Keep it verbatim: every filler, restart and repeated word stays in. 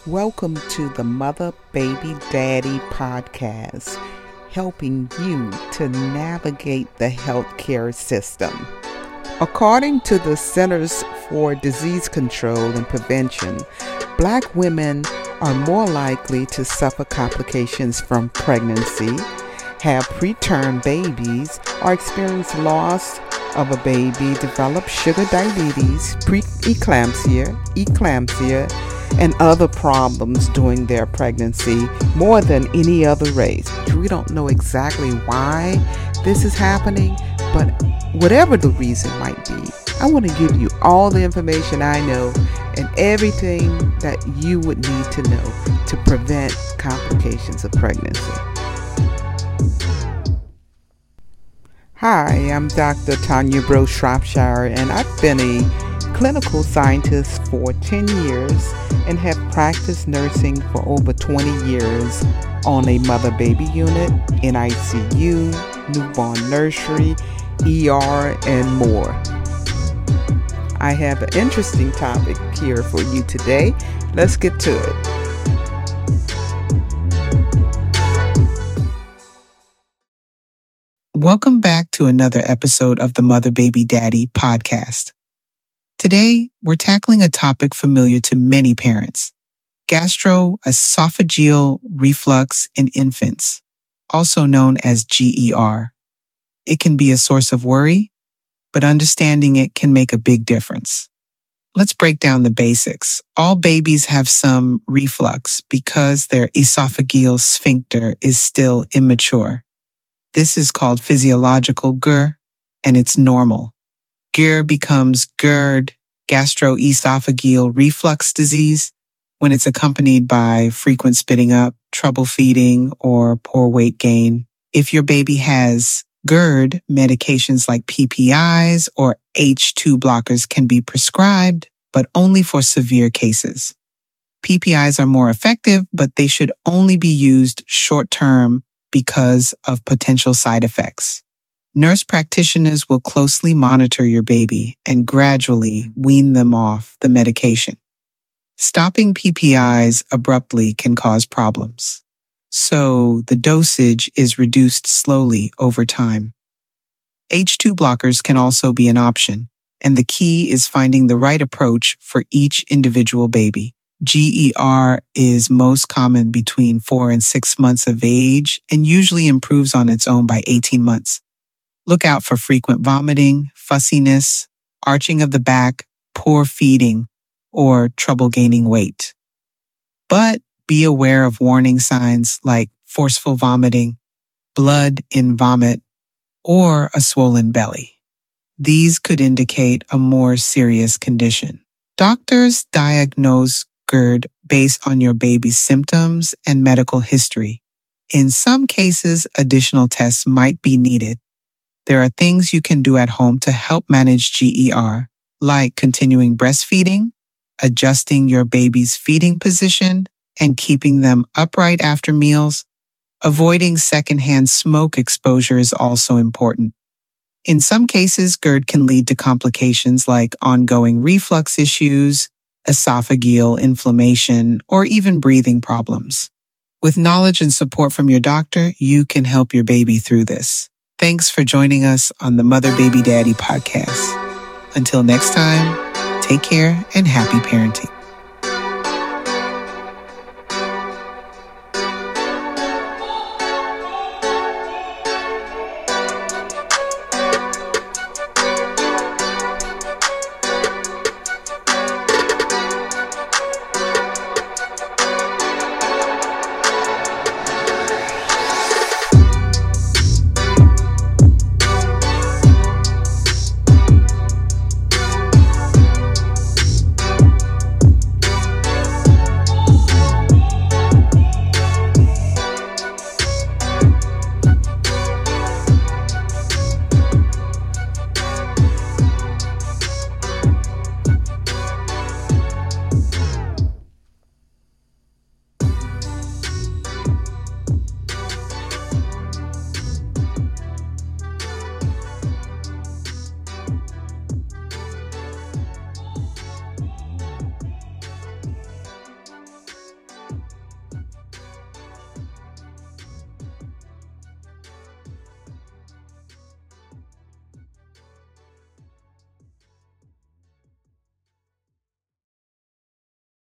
Welcome to the Mother Baby Daddy podcast, helping you to navigate the healthcare system. According to the Centers for Disease Control and Prevention, Black women are more likely to suffer complications from pregnancy, have preterm babies, or experience loss of a baby, develop sugar diabetes, preeclampsia, eclampsia, and other problems during their pregnancy more than any other race. We don't know exactly why this is happening, but whatever the reason might be, I want to give you all the information I know and everything that you would need to know to prevent complications of pregnancy. Hi, I'm Doctor Tanya Bro Shropshire, and I've been a clinical scientist for ten years and have practiced nursing for over twenty years on a mother-baby unit, in I C U, newborn nursery, E R, and more. I have an interesting topic here for you today. Let's get to it. Welcome back to another episode of the Mother Baby Daddy podcast. Today, we're tackling a topic familiar to many parents, gastroesophageal reflux in infants, also known as G E R. It can be a source of worry, but understanding it can make a big difference. Let's break down the basics. All babies have some reflux because their esophageal sphincter is still immature. This is called physiological G E R, and it's normal. G E R becomes GERD, gastroesophageal reflux disease, when it's accompanied by frequent spitting up, trouble feeding, or poor weight gain. If your baby has GERD, medications like P P Is or H two blockers can be prescribed, but only for severe cases. P P Is are more effective, but they should only be used short-term because of potential side effects. Nurse practitioners will closely monitor your baby and gradually wean them off the medication. Stopping P P Is abruptly can cause problems, so the dosage is reduced slowly over time. H two blockers can also be an option, and the key is finding the right approach for each individual baby. G E R is most common between four and six months of age and usually improves on its own by eighteen months. Look out for frequent vomiting, fussiness, arching of the back, poor feeding, or trouble gaining weight. But be aware of warning signs like forceful vomiting, blood in vomit, or a swollen belly. These could indicate a more serious condition. Doctors diagnose GERD based on your baby's symptoms and medical history. In some cases, additional tests might be needed. There are things you can do at home to help manage G E R, like continuing breastfeeding, adjusting your baby's feeding position, and keeping them upright after meals. Avoiding secondhand smoke exposure is also important. In some cases, GERD can lead to complications like ongoing reflux issues, esophageal inflammation, or even breathing problems. With knowledge and support from your doctor, you can help your baby through this. Thanks for joining us on the Mother Baby Daddy podcast. Until next time, take care and happy parenting.